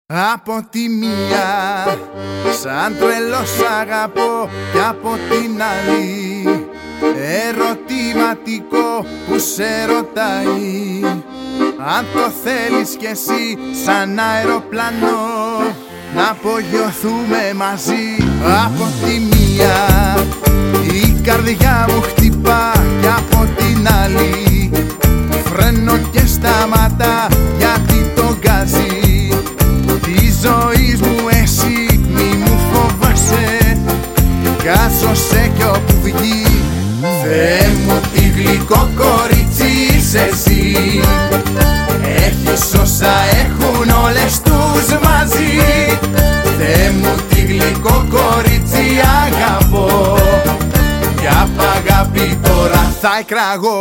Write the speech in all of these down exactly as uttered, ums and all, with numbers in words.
Από τη μία σαν τρελός αγαπώ κι από την άλλη ερωτηματικό που σε ρωτάει αν το θέλεις κι εσύ σαν αεροπλάνο να απογειωθούμε μαζί. Από τη μία η καρδιά μου χτυπά κι από την άλλη φρένω και σταματά γιατί το γκάζι της ζωής μου εσύ μη μου φοβάσαι, κάζωσε κι όπου βγει. Θεέ μου τι γλυκό κορίτσι είσαι εσύ, έχεις όσα έχουν όλες τους μαζί. Θεέ μου τι γλυκό κορίτσι αγαπώ κι απ' αγάπη τώρα θα εκραγώ.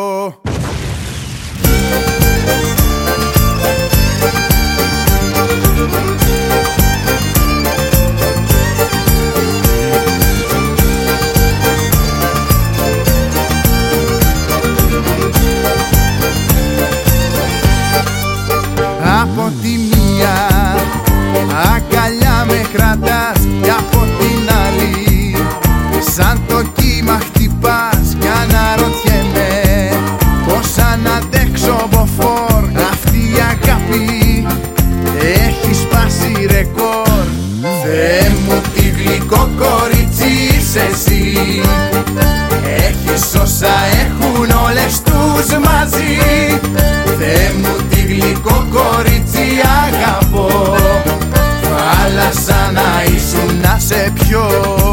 Από τη μία αγκαλιά με κρατάς κι από την άλλη σαν το κύμα χτυπάς κι αναρωτιέμαι πως αν αντέξω μποφόρ αυτή η αγάπη έχει σπάσει ρεκόρ. Θεέ μου τι γλυκό κορίτσι είσαι εσύ, έχεις όσα έχουν όλες τους μαζί. Θεέ μου τι γλυκό κορίτσι αγαπώ, θάλασσα να ήσουν να σε πιω.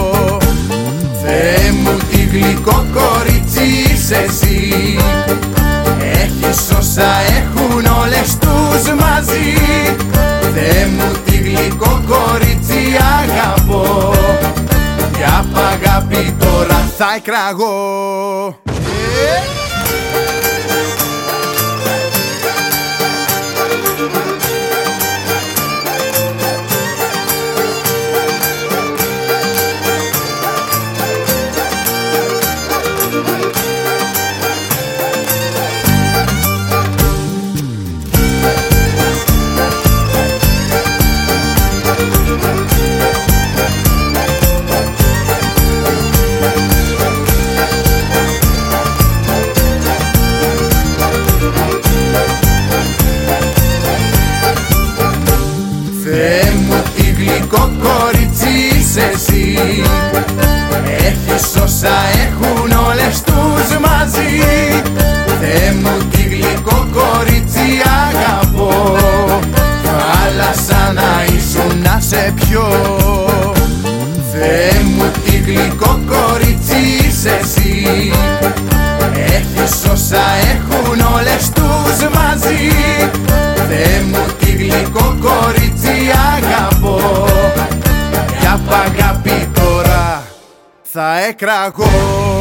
Θεέ μου τι γλυκό κορίτσι είσαι εσύ, έχεις όσα έχουν όλες τους μαζί. Θεέ μου τι γλυκό κορίτσι αγαπώ κι απ' αγάπη τώρα θα εκραγώ. Θεέ μου τι γλυκό κορίτσι είσαι εσύ, έχεις όσα έχουν όλες τους μαζί. Θεέ μου τι γλυκό κορίτσι αγαπώ, θάλασσα να ήσουν να σε πιω. Θεέ μου τι γλυκό κορίτσι είσαι εσύ, έχεις όσα έχουν όλες τους μαζί. Θεέ μου τι γλυκό κορίτσι αγαπώ κι απ' αγάπη τώρα θα εκραγώ.